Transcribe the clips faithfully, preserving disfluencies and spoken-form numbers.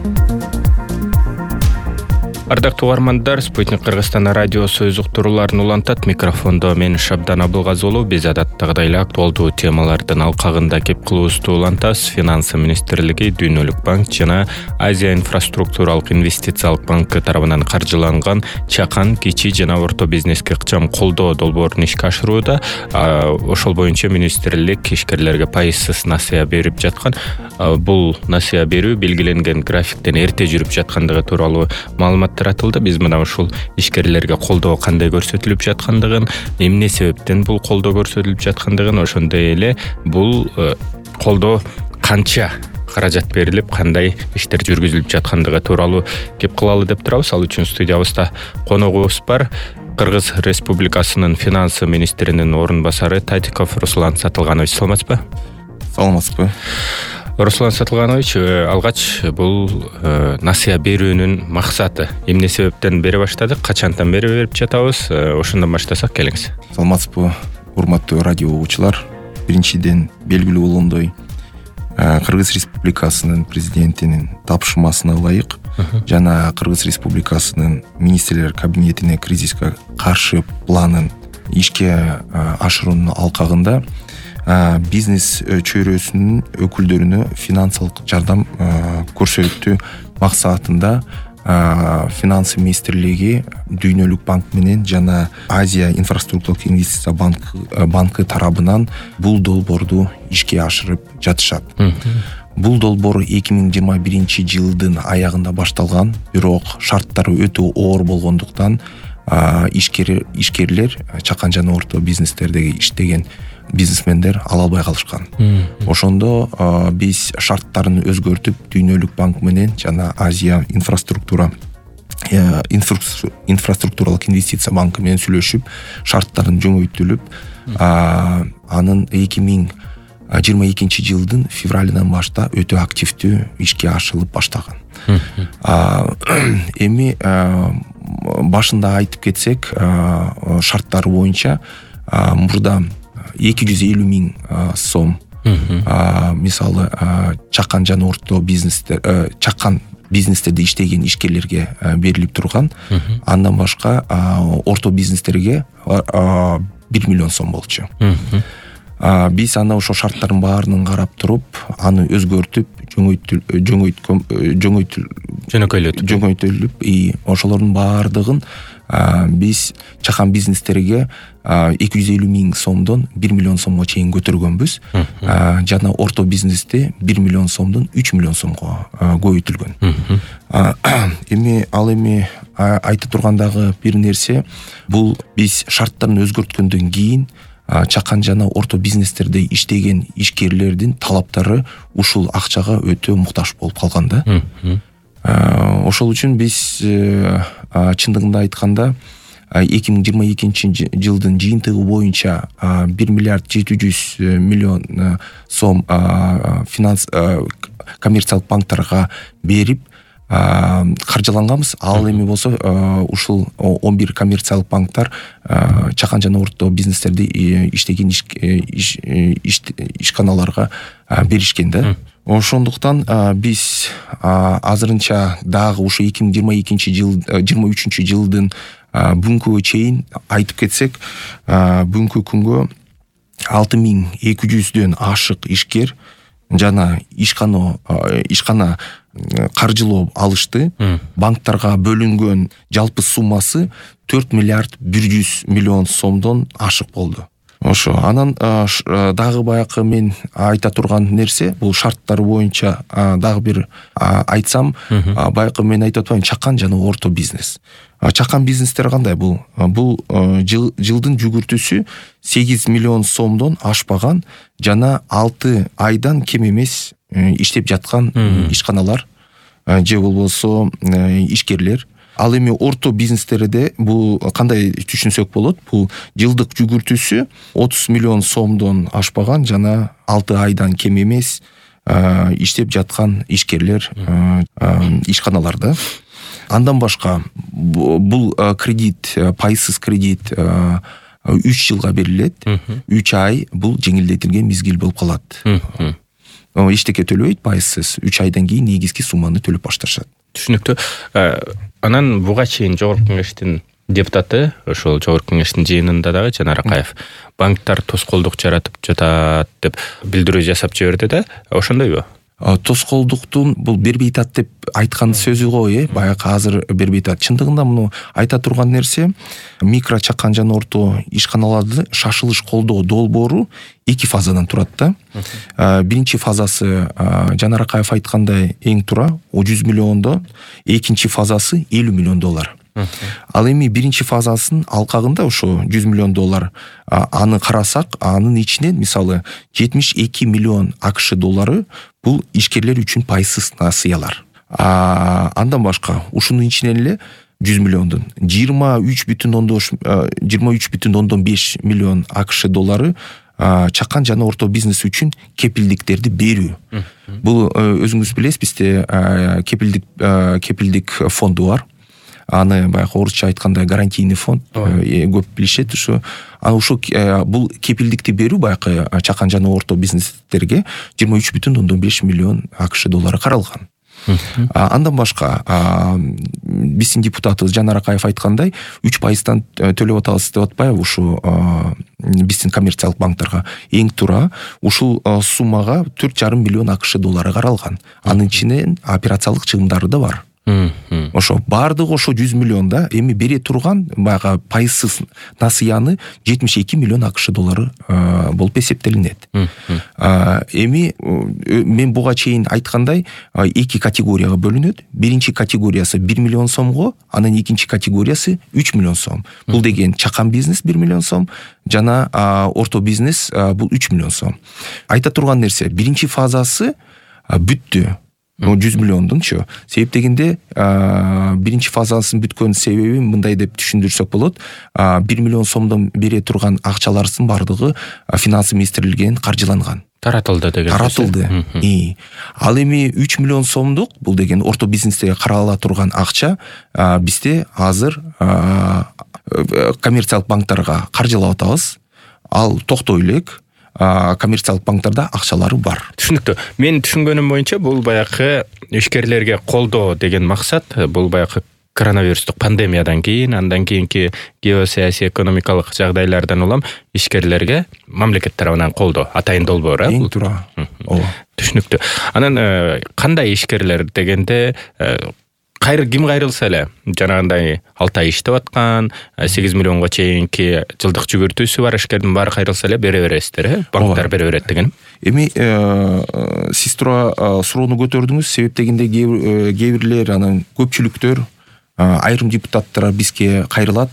Ардактуу угармандар, Спутник Кыргызстан радиосу өз уктурууларын улантат. Микрофондо мен Шабдан Абылгазыұлы. Биз адаттагыдай эле актуалдуу темалардын алкагында кеп кылуубузду улантабыз. Финансы министрлиги, Дүйнөлүк банк жана Азия инфраструктуралык инвестициялык банкы тарабынан каржыланган чакан, кичи жана орто бизнеске ыкчам колдоо долбоорун ишке ашырууда. Ошол боюнча министрлик ишкерлерге пайызсыз насыя берип жаткан. Бул насыя берүү белгиленген графиктен эрте жүрүп жаткандыгы тууралуу маалымат таратылды. Биз мына ушул ишкерлерге колдоо кандай көрсөтүлүп жаткандыгын, эмне себептен бул колдоо көрсөтүлүп жаткандыгын, ошондой эле бул колдоо канча каражат берилип, кандай иштер жүргүзүлүп жаткандыгы тууралуу кеп кылалы деп турабыз. Ал үчүн студиябызда коногубуз бар. Кыргыз Республикасынын финансы министринин орун басары Татиков Руслан Сатылганович. Саламатсызбы? Саламатсызбы. Руслан Сатылганович, алгач бул насыя берүүнүн максаты эмне себептен бере баштадык, качантан бери берип жатабыз? Ошондон баштасак келиңиз. Саламатсызбы, урматтуу радио угуучулар. Биринчиден белгилүү болгондой, Кыргыз Республикасынын президентинин тапшырмасына ылайык жана Кыргыз Республикасынын министрлер кабинетине кризиске каршы планын ишке ашыруунун алкагында бизнес чөйрөсүнүн өкүлдөрүнө финансылык жардам көрсөтүү максатында финансы министрлиги Дүйнөлүк банк менен жана Азия инфраструктуралык инвестиция банкы тарабынан бул долбоорду ишке ашырып жатышат. Бул долбоор эки миң жыйырма биринчи жылдын аягында башталган, бирок шарттары өтө оор болгондуктан ишкерлер, чакан жана орто бизнестердеги иштеген бизнесмендер ала албай калышкан. Ошондо биз шарттарын өзгөртүп, Дүйнөлүк банк менен жана Азия инфраструктура инфраструктуралык инвестиция банкы менен сүйлөшүп, шарттарын жөңөйтүлүп, анын эки миң жыйырма экинчи жылдын февралынан башта өтө активдүү ишке ашырылып баштаган. Эми башында айтып кетсек, шарттары боюнча мурда эки жүз элүү миң сом мисалы чакан жана орто бизнестер, чакан бизнестерде иштеген ишкерлерге берилип турган. Андан башка орто бизнестерге бир миллион сом болчу. Биз аны ошо шарттардын баарынан карап туруп, аны өзгөртүп, жөңөйтүлүп, и ошолордун баардыгын биз чакан бизнестерге эки жүз элүү миң сомдон бир миллион сомго чейин көтөргөнбүз. Жана орто бизнесте бир миллион сомдон үч миллион сомго көбөйтүлгөн. Эми ал эми айтып тургандагы бир нерсе, бул биз шарттарын өзгөрткөндөн кийин чакан жана орто бизнестерде иштеген ишкерлердин талаптары ушул акчага өтө муктаж болуп калган да. Ошол үчүн биз чындыгында айтканда эки миң жыйырма экинчи жылдын жыйынтыгы боюнча бир миллиард жети жүз миллион сом финанс коммерциялык банктарга берип каржыланганбыз. Ал эми болсо ушул он бир коммерциялык банктар чакан жана орто бизнестерде иштеген ишканаларга беришкен да. Ошондуктан биз азырынча дагы ушу эки миң жыйырма экинчи жыл жыйырма үчүнчү жылдын бүгүнкүгө чейин айтып кетсек, бүгүнкү күнгө алты миң эки жүздөн ашык ишкер жана ишкана ишкана каржылоо алышты. Банктарга бөлүнгөн жалпы суммасы төрт миллиард бир жүз миллион сомдон ашык болду. Ошо анан дагы баякы мен айта турган нерсе, бул шарттар боюнча дагы бир айтсам, баякы мен айтып атпаймынбы, чакан жана орто бизнес. Чакан бизнестер кандай? Бул бул жылдын жүгүртүүсү сегиз миллион сомдон ашпаган жана алты айдан кем эмес иштеп жаткан ишканалар же болбосо ишкерлер. Ал эми орто бизнестерде бул кандай түшүнсөк болот? Бул жылдык жүгүртүүсү отуз миллион сомдон ашпаган жана алты айдан кем эмес иштеп жаткан ишкерлер, ишканаларда. Андан башка бул кредит, пайызсыз кредит үч жылга берилет. үч ай бул жеңилдетилген мезгил болуп калат. эчтеке төлөбөйт, пайызсыз. үч айдан кийин негизги сумманы төлөп башташат. Түшүнүктүү. Анан буга чейин Жогорку Кеңештин депутаты, ошол Жогорку Кеңештин жыйынында дагы Жанар Акаев банктар тоскоолдук жаратып жатат деп билдирүү жасап жиберди да, ошондойбу? Тоскоолдуктун бул бербей атат деп айткан сөзү го, э, баягы азыр бербей атат. Чындыгында муну айта турган нерсе, микро, чакан жана орто ишканаларды шашылыш колдоо долбоору эки фазадан турат да. Биринчи фазасы Жанар Акаев айткандай эң тура жүз миллиондон, экинчи фазасы элүү миллион доллар. Ал эми биринчи фазасын алкагында ошо жүз миллион доллар аны карасак, анын ичинен мисалы жетимиш эки миллион АКШ доллары бул ишкерлер үчүн пайызсыз насыялар. Андан башка ушунун ичинен эле жүз миллиондон жыйырма үч бүтүн ондон беш миллион АКШ доллары чакан жана орто бизнес үчүн кепилдиктерди берүү. Бул өзүңүз билесиз, бизде кепилдик кепилдик фонду бар. Аны баягы орусча айткандай гарантийный фонд көп билишет. Ушу аны ушу бул кепилдикти берүү баягы чакан жана орто бизнестерге жыйырма үч бүтүн ондон беш миллион АКШ доллары каралган. Андан башка биздин депутаты Жанар Акаев айткандай үч пайыздан төлөп атабыз деп атпайбы ушу биздин коммерциялык банктарга. Эң тура ушул суммага төрт жарым миллион АКШ доллары каралган. Анын ичинен операциялык чыгымдары да бар. Ошо бардыгы ошо жүз миллионда эми бере турган баягы пайызсыз насыяны жетимиш эки миллион АКШ доллары болуп эсептелинет. Эми мен буга чейин айткандай эки категорияга бөлүнөт. Биринчи категориясы бир миллион сомго, анан экинчи категориясы үч миллион сом. Бул деген чакан бизнес бир миллион сом, жана орто бизнес бул үч миллион сом. Айта турган нерсе, биринчи фазасы бүттү. жүз миллиондунчу. Себеп дегенде биринчи фазасын бүткөн себеби мындай деп түшүндүрсөк болот. бир миллион сомдон бере турган акчаларыбыздын бардыгы финансы министрлигинен каржыланган. Таратылды деген. Таратылды. Ал эми үч миллион сомдук, бул деген орто бизнесте карала турган акча бизде азыр коммерциялык банктарга каржылап атабыз. Ал токтой элек. Коммерциялык банктарда акчалары бар. Түшүнүктүү. Мен түшүнгөнүм боюнча бул баягы ишкерлерге колдоо деген максат, бул баягы коронавирустук пандемиядан кийин, андан кийинки геосаясий экономикалык жагдайлардан улам ишкерлерге мамлекет тарабынан колдоо, атайын долбоор, э? Эң туура. Ооба. Түшүнүктүү. Анан кандай ишкерлер дегенде кайры ким кайрылса эле, жанагындай алты ай иштеп аткан, сегиз миллионго чейинки жылдык жүгүртүүсү бар ишкердин баары кайрылса эле бере бересиздер, э? Банктар бере берет деген. Эми сиз туура суроону көтөрдүңүз. Себеп дегенде кээ бирлер, анан көпчүлүктөр, айрым депутаттар бизге кайрылат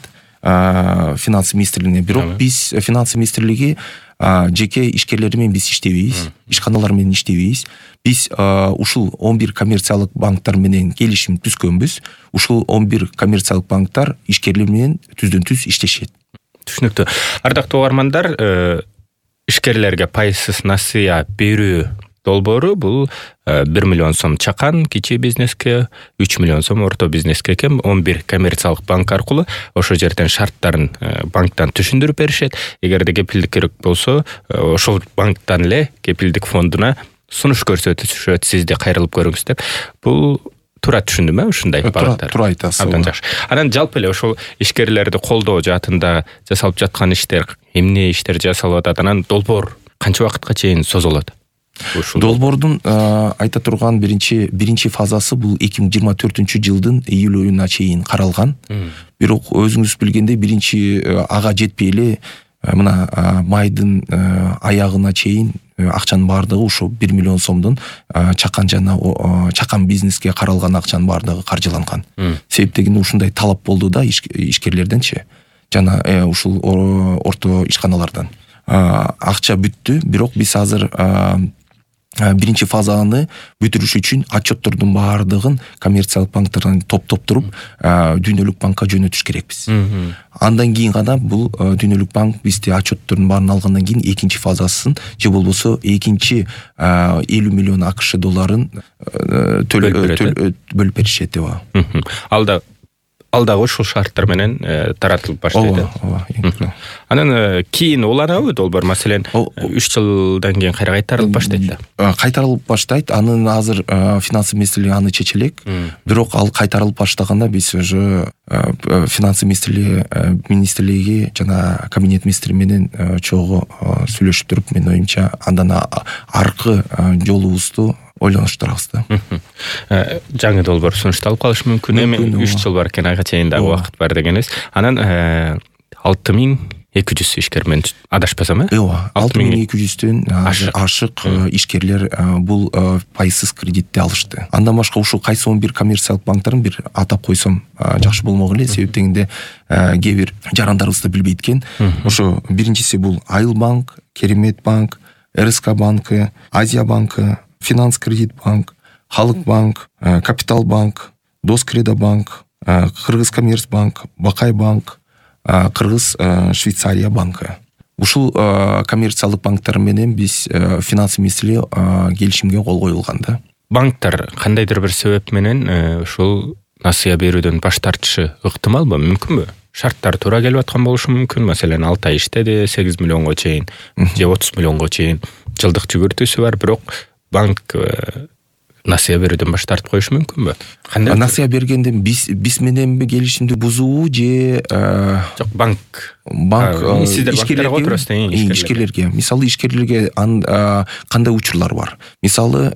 финансы министрлигине. Бирок биз финансы министрлиги жеке ишкерлер менен биз иштебейбиз, ишканалар менен иштебейбиз. Биз ушул он бир коммерциялык банктар менен келишим түзгөнбүз. Ушул он бир коммерциялык банктар ишкерлер менен түздөн түз иштешет. Түшүнүктүү. Ардактуу угармандар, ишкерлерге пайызсыз насыя берүү долбоору бул бир миллион сом чакан кичи бизнеске, үч миллион сом орто бизнеске экен, он бир коммерциялык банк аркылуу ошол жерден шарттарын банктан түшүндүрүп беришет. Эгерде кепилдик керек болсо, ошол банктан эле кепилдик фондуна сунуш көрсөтүшөт, сизди кайрылып көрүңүз деп. Бул туура түшүндүм, э, ушундай багыттар. Туура айтасыз. Абдан жакшы. Анан жалпы эле ошол ишкерлерди колдоо жаатында жасалып жаткан иштер, эмне иштер жасалып атат? Анан долбоор канча убакытка чейин созулат? Долбоордун айта турган биринчи биринчи фазасы бул эки миң жыйырма төртүнчү жылдын июль айына чейин каралган. Бирок өзүңүз билгендей биринчи ага жетпей эле мына майдын аягына чейин акчанын бардыгы ушул бир миллион сомдон чакан жана чакан бизнеске каралган акчанын бардыгы каржыланган. Себеп дегенде ушундай талап болду да ишкерлерденчи, жана ушул орто ишканалардан. Акча бүттү, бирок биз азыр биринчи фазаны бүтүрүш үчүн отчеттордун баардыгын коммерциялык банктардан топтоп туруп дүйнөлүк банкка жөнөтүш керекпиз. Андан кийин гана бул дүйнөлүк банк бизде отчеттордун баарын алгандан кийин экинчи фазасын же болбосо экинчи элүү миллион АКШ долларын бөлүп беришет деп. Алда алдагы ушул шарттар менен таратылып баштайт. Ооба, ооба. Анан кийин уланабы долбоор, маселен үч жылдан кийин кайра кайтарылып баштайт да. Кайтарылып баштайт. Анын азыр финансы министрлиги аны чечелек. Бирок ал кайтарылып баштаганда биз уже финансы министрлиги министрлиги жана кабинет министри менен чогуу сүйлөшүп туруп, менин оюмча андан аркы жолубузду ойлонуштурабыз да. Жаңы долбоор сунушталып калышы мүмкүн. Эми үч жыл бар экен, айга чейин дагы убакыт бар дегенбиз. Анан алты миң эки жүз ишкер, мен адашпасам, э? Ооба, алты миң эки жүздөн ашык ишкерлер бул пайсыз кредитти алышты. Андан башка ушул кайсы он бир коммерциялык банктарын бир атап койсом жакшы болмок эле, себеп дегенде кээ бир жарандарыбызды билбейт экен. Ошо биринчиси бул Айыл банк, Керемет банк, эр эс ка банкы, Азия банкы, Финанс кредит банк, Халык банк, Капитал банк, Доскредо банк, Кыргыз коммерц банк, Бакай банк, Кыргыз Швейцария банкы. Ушул коммерциялык банктар менен биз финансы министрлиги келишимге кол коюлган да. Банктар кандайдыр бир себеп менен ушул насыя берүүдөн баш тартышы ыктымалбы, мүмкүнбү? Шарттар туура келип аткан болушу мүмкүн. Маселен алты ай иштеди, сегиз миллионго чейин же отуз миллионго чейин жылдык жүгүртүүсү бар, бирок банк насыя берүүдөн баш тартып коюшу мүмкүнбү? Кандай насыя бергенден биз биз менен келишимди бузуу же жок, банк банк ишкерлерге ишкерлерге мисалы ишкерлерге кандай учурлар бар? Мисалы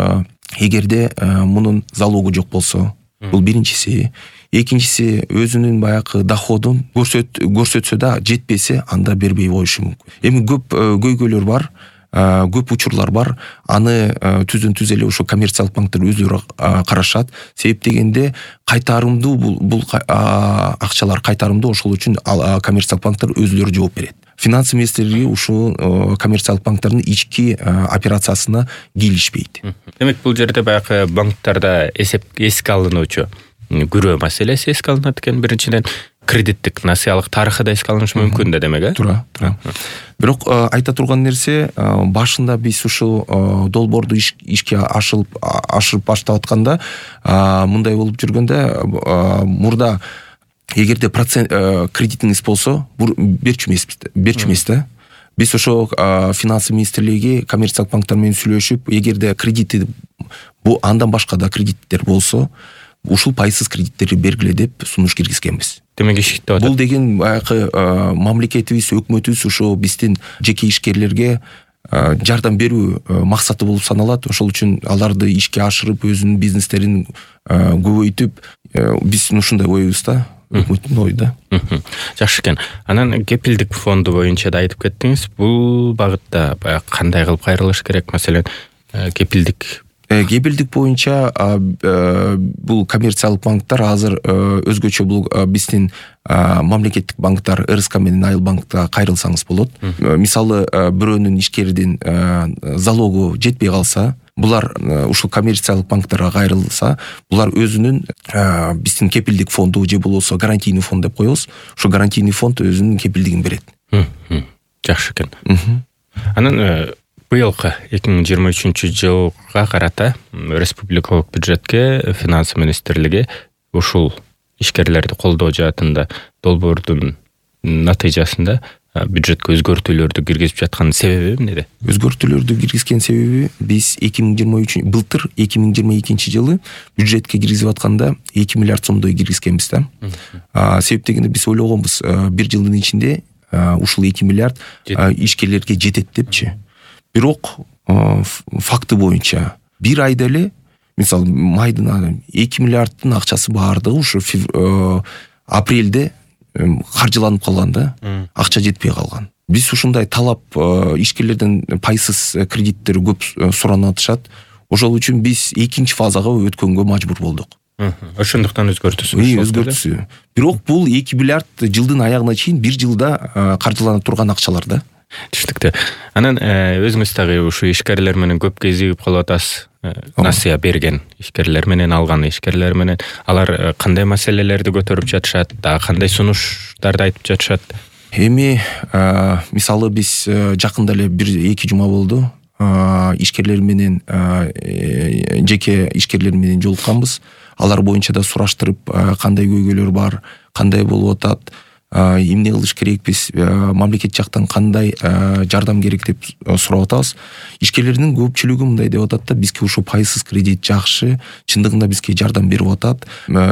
эгерде мунун залогу жок болсо, бул биринчиси. Экинчиси, өзүнүн баягы доходун көрсөт көрсөтсө да жетпесе, анда бербей коюшу мүмкүн. Эми көп көйгөйлөр бар, көп учурлар бар. Аны түзүн түз эле ошо коммерциялык банктар өзүлөрү карашат. Себеп дегенде кайтарымдуу бул бул акчалар кайтарымдуу, ошол үчүн коммерциялык банктар өзүлөрү жооп берет. Финансы министрлиги ушул коммерциялык банктардын ички операциясына кийлишпейт. Демек, бул жерде баягы банктарда эсеп эске алынуучу күрөө маселеси эске алынат экен. Биринчиден кредиттик насыялык тарыхы да эске алынышы мүмкүн да, демек, э? Туура, туура. Бирок айта турган нерсе, башында биз ушул долбоорду ишке ашырып ашырып баштап атканда мындай болуп жүргөндө, мурда эгерде процент кредитиңиз болсо, берчү эмес, берчү эмес да. Биз ошо финансы министрлиги коммерциялык банктар менен сүйлөшүп, эгерде кредити бу андан башка да кредиттер болсо, ушул пайсыз кредиттерди бергиле деп сунуш киргизгенбиз. Демек, ишиктеп атат. Бул деген баягы мамлекетибиз, өкмөтүбүз ошо биздин жеке ишкерлерге жардам берүү максаты болуп саналат. Ошол үчүн аларды ишке ашырып, өзүнүн бизнестерин көбөйтүп, биздин ушундай оюбуз да, өкмөттүн ою да. Жакшы экен. Анан кепилдик фонду боюнча да айтып кеттиңиз. Бул багытта баягы кандай кылып кайрылыш керек? Маселен, кепилдик Кепилдик боюнча бул коммерциялык банктар азыр өзгөчө бул биздин мамлекеттик банктар эр эс ка менен Айыл банкта кайрылсаңыз болот. Мисалы, бирөөнүн ишкердин залогу жетпей калса, булар ушул коммерциялык банктарга кайрылса, булар өзүнүн биздин кепилдик фонду же болбосо гарантийный фонд деп коебуз. Ошо гарантийный фонд өзүнүн кепилдигин берет. Жакшы экен. Анан быйылкы эки миң жыйырма үчүнчү жылга карата республикалык бюджетке финансы министрлиги ушул ишкерлерди колдоо жаатында долбоордун натыйжасында бюджетке өзгөртүүлөрдү киргизип жаткан себеби эмнеде? Өзгөртүүлөрдү киргизген себеби, биз эки миң жыйырма үч былтыр эки миң жыйырма экинчи жылы бюджетке киргизип атканда эки миллиард сомдой киргизгенбиз да. Себеп дегенде биз ойлогонбуз, бир жылдын ичинде ушул эки миллиард ишкерлерге жетет депчи. Бирок факты боюнча бир айда эле, мисалы, майдын эки миллиарддын акчасы баардыгы ушу апрелде каржыланып калган да, акча жетпей калган. Биз ушундай талап ишкерлерден пайсыз кредиттер көп суранып атышат. Ошол үчүн биз экинчи фазага өткөнгө мажбур болдук. Ошондуктан өзгөртүүсү. Өзгөртүүсү. Бирок бул эки миллиард жылдын аягына чейин бир жылда каржыланып турган акчалар да. Түштүктө. Анан өзүңүз дагы ушу ишкерлер менен көп кезигип калып атасыз. Насыя берген ишкерлер менен, алган ишкерлер менен алар кандай маселелерди көтөрүп жатышат, дагы кандай сунуштарды айтып жатышат? Эми мисалы биз жакында эле бир эки жума болду, ишкерлер менен жеке ишкерлер менен жолукканбыз. Алар боюнча да сураштырып, кандай көйгөйлөр бар, кандай болуп атат, эмне кылыш керекпиз, мамлекет жактан кандай жардам керек деп сурап атабыз. Ишкерлердин көпчүлүгү мындай деп атат да, бизге ушул пайызсыз кредит жакшы, чындыгында бизге жардам берип атат.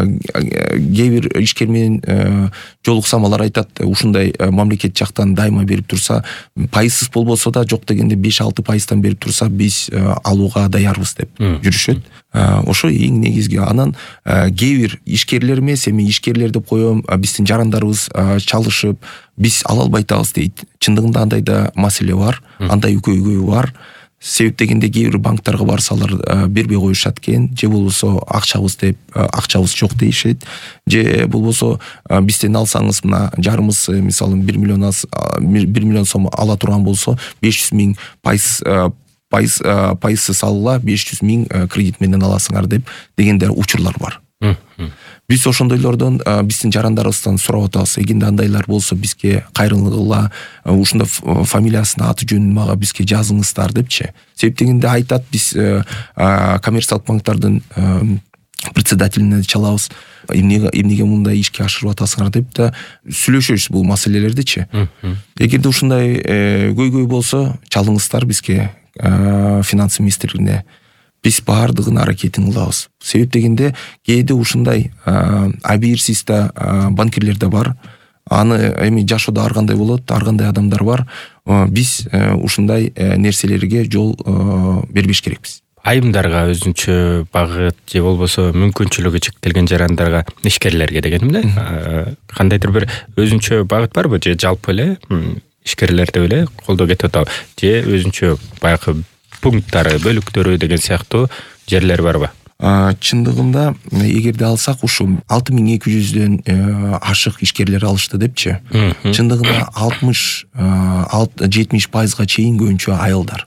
Кээ бир ишкер менен жолуксам, алар айтат, ушундай мамлекет жактан дайыма берип турса, пайызсыз болбосо да, жок дегенде беш алты пайыздан берип турса, биз алууга даярбыз деп жүрүшөт. Ошо эң негизги. Анан кээ бир ишкерлер эмес, эми ишкерлер деп коем, биздин жарандарыбыз чалышып, биз ала албай атабыз дейт. Чындыгында андай да маселе бар, андай көйгөй бар. Себеп дегенде кээ бир банктарга барсалар бербей коюшат экен, же болбосо акчабыз деп, акчабыз жок дейишет, же болбосо бизден алсаңыз мына жарымысы, мисалы бир миллион бир миллион сом ала турган болсо, беш жүз миң пайыз пайыз пайызсыз алгыла, беш жүз миң кредит менен аласыңар деп дегендер учурлар бар. Биз ошондойлордон биздин жарандарыбыздан сурап атабыз. Эгинде андайлар болсо бизге кайрылык кыла, ушунда фамилиясын, аты жөнүн мага бизге жазыңыздар депчи. Себеп дегенде айтат, биз коммерциялык банктардын председателине чалабыз, эмнеге мындай ишке ашырып атасыңар деп да сүйлөшөбүз бул маселелердичи. Эгерде ушундай көйгөй болсо, чалыңыздар бизге, финансы министрлигине. Биз баардыгын аракетин кылабыз. Себеп дегенде кээде ушундай абийирсиз да банкирлер да бар. Аны эми жашоодо ар кандай болот, ар кандай адамдар бар. Биз ушундай нерселерге жол бербеш керекпиз. Айымдарга өзүнчө багыт же болбосо мүмкүнчүлүгү чектелген жарандарга, ишкерлерге дегеним да, кандайдыр бир өзүнчө багыт барбы, же жалпы эле ишкерлерди эле колдоо кетип атабы, же өзүнчө баягы пункттары, бөлүктөрү деген сыяктуу жерлер барбы? Чындыгында эгерде алсак, ушу алты миң эки жүздөн ашык ишкерлер алышты депчи. Чындыгында алтымыш жетимиш пайызга чейин көбүнчө аялдар.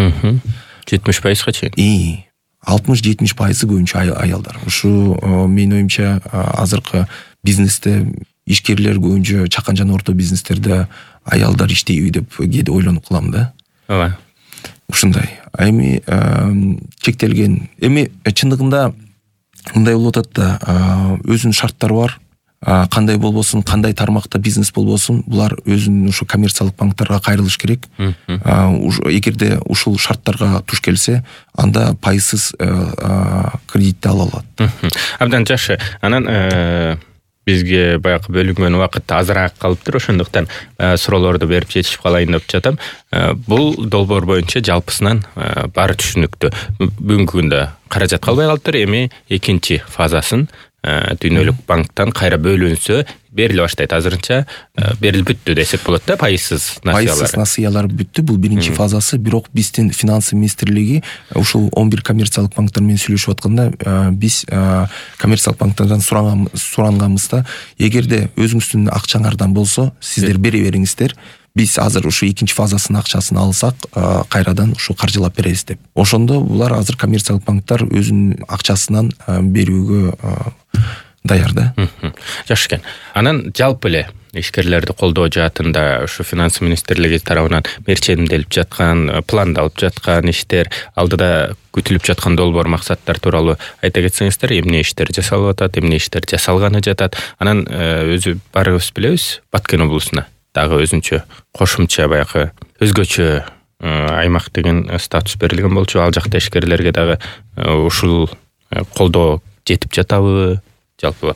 жетимиш пайызга чейин? И, алтымыш жетимиш пайызы көбүнчө аялдар. Ушу менин оюмча азыркы бизнесте ишкерлер көбүнчө чакан жана орто бизнестерде аялдар иштейби деп кээде ойлонуп калам да. Ооба. Ушундай. Эми чектелген. Эми чындыгында мындай болуп атат да, өзүнүн шарттары бар. Кандай болбосун, кандай тармакта бизнес болбосун, булар өзүнүн ушу коммерциялык банктарга кайрылыш керек. Эгерде ушул шарттарга туш келсе, анда пайызсыз кредитти ала алат. Абдан жакшы. Анан бизге баягы бөлүнгөн убакыт азыраак калыптыр, ошондуктан суроолорду берип жетишип калайын деп жатам. Бул долбоор боюнча жалпысынан баары түшүнүктүү. Бүгүнкү күндө каражат калбай калыптыр, эми экинчи фазасын дүйнөлүк банктан кайра бөлүнсө бериле баштайт. Азырынча берилип бүттү десек болот да, пайызсыз насыялар. Пайызсыз насыялар бүттү. Бул биринчи фазасы, бирок биздин финансы министрлиги ушул он бир коммерциялык банктар менен сүйлөшүп атканда, биз коммерциялык банктардан суранганбызда, эгерде өзүңүздүн акчаңардан болсо, сиздер бере бериңиздер. Биз азыр ушу экинчи фазасынын акчасын алсак, кайрадан ушу каржылап беребиз деп. Ошондо булар азыр коммерциялык банктар өзүнүн акчасынан берүүгө даяр да. Жакшы экен. Анан жалпы эле ишкерлерди колдоо жаатында ушу финансы министрлиги тарабынан мерченделип жаткан, пландалып жаткан иштер, алдыда күтүлүп жаткан долбоор максаттар тууралуу айта кетсеңиздер, эмне иштер жасалып атат, эмне иштер жасалганы жатат. Анан өзү баарыбыз билебиз, Баткен облусуна дагы өзүнчө кошумча баягы өзгөчө аймак деген статус берилген болчу. Ал жакта ишкерлерге дагы ушул колдоо жетип жатабы? Жалпы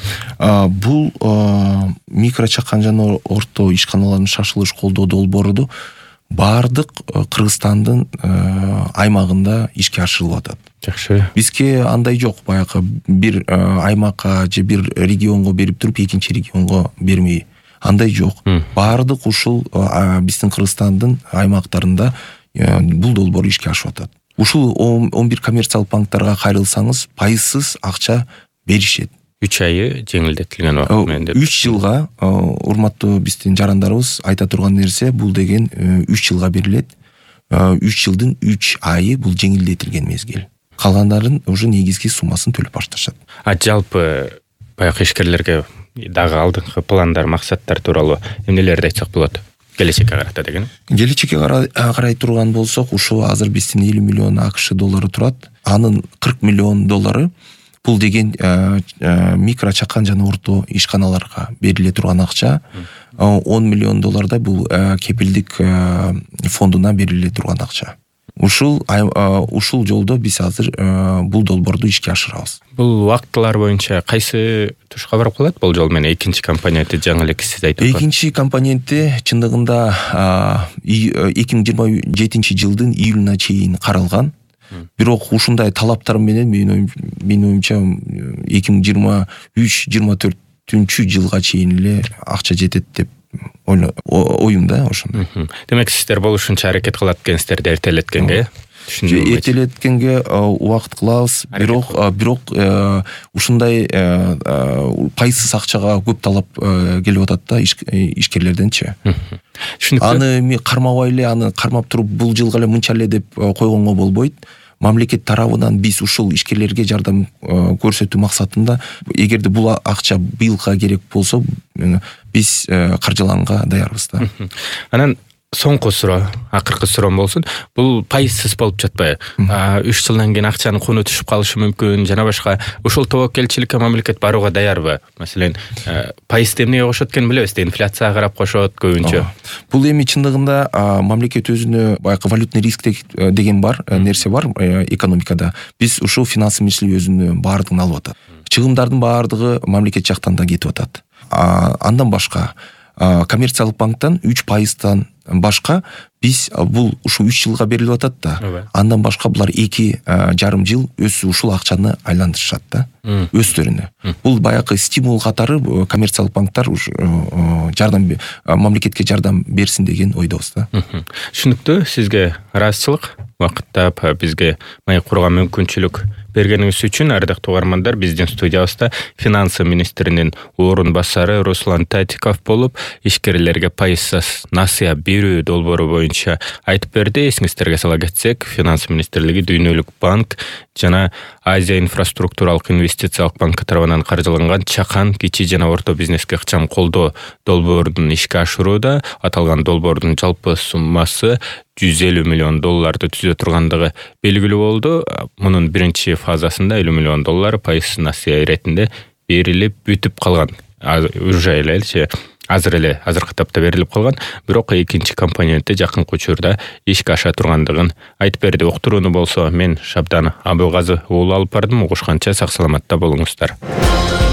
бул микро чакан жана орто ишканалардын шашылыш колдоо долбоору баардык Кыргызстандын аймагында ишке ашырылып атат. Жакшы. Бизге андай жок, баягы бир аймакка же бир регионго берип туруп экинчи регионго бермей. Андай жок. Баардык ушул биздин Кыргызстандын аймактарында бул долбоор ишке ашып атат. Ушул он бир коммерциялык банктарга кайрылсаңыз, пайызсыз акча беришет. үч айы жеңилдетилген убакыт менен деп. үч жылга, урматтуу биздин жарандарыбыз айта турган нерсе, бул деген үч жылга берилет. үч жылдын үч айы бул жеңилдетилген мезгил. Калгандарын уже негизги суммасын төлөп башташат. А жалпы баягы ишкерлерге дагы алдыңкы пландар, максаттар тууралуу эмнелерди айтсак болот? келечекке карата деген. Келечекке карай турган болсок, ушул азыр биздин элүү миллион АКШ доллары турат. Анын кырк миллион доллары бул деген микро, чакан жана орто ишканаларга бериле турган акча. он миллион доллардай бул кепилдик фондуна бериле турган акча. Ушул ушул жолдо биз азыр бул долбоорду ишке ашырабыз. Бул убактылар боюнча кайсы тушка барып калат бул жол менен? Экинчи компоненти жаңы эле сиз айтып жатсыз. Экинчи компоненти чындыгында эки миң жыйырма жетинчи жылдын июлуна чейин каралган. Бирок ушундай талаптар менен менин оюмча эки миң жыйырма үч жыйырма төртүнчү жылга чейин эле акча жетет деп оюмда ошондой. Демек сиздер болушунча аракет кылат экенсиздер, эртелеткенге. Эртелеткенге убакыт кылабыз. Бирок бирок ушундай пайсыз акчага көп талап келип атат да ишкерлерденчи. Аны эми кармабай эле, аны кармап туруп бул жылга эле мынча эле деп койгонго болбойт. Мамлекет тарабынан биз ушул ишкерлерге жардам көрсөтүү максатында, эгерде бул акча быйылга керек болсо, биз каржыланга даярбыз да. Анан соңку суроо, акыркы суроом болсун. Бул пайызсыз болуп жатпайбы? үч жылдан кийин акчанын куну түшүп калышы мүмкүн, жана башка. Ушул тобокелчиликке мамлекет барууга даярбы? Маселен, пайызды эмнеге кошот экенин билебиз, инфляцияга карап кошот көбүнчө. Бул эми чындыгында мамлекет өзүнө баягы валютный риск деген бар, нерсе бар экономикада. Биз ушул финансы министрлиги өзүнө баардыгын алып атат. Чыгымдардын баардыгы мамлекет жактан да кетип атат. Андан башка коммерциялык банктан үч пайыздан башка биз бул ушу үч жылга берилип атат да. Андан башка булар эки жарым жыл өсүп ушул акчаны айландырышат да өздөрүнө. Бул баягы стимул катары коммерциялык банктар жардам мамлекетке жардам берсин деген ойдобуз да. Түшүнүктүү. Сизге ыраазычылык, убакыттап бизге маек курууга мүмкүнчүлүк бергениңиз үчүн. Ардактуу угармандар, биздин студиябызда финансы министринин орун басары Руслан Татиков болуп, ишкерлерге пайызсыз насыя берүү долбоору боюнча айтып берди. Эсиңиздерге сала кетсек, финансы министрлиги Дүйнөлүк банк жана Азия инфраструктуралык инвестициялык банкы тарабынан каржыланган чакан, кичи жана орто бизнеске ыкчам колдоо долбоорун ишке ашырууда. Аталган долбоордун жалпы суммасы жүз элүү миллион долларды түзө тургандыгы белгилүү болду. Мунун биринчи фазасында элүү миллион доллар пайызсыз насыя иретинде берилип бүтүп калган. Уже эле азыр эле азыркы тапта берилип калган. Бирок экинчи компоненти жакынкы учурда ишке аша тургандыгын айтып берди. Уктурууну болсо мен Шабдан Абылгазы уулу алып бардым. Угушканча сак саламатта болуңуздар.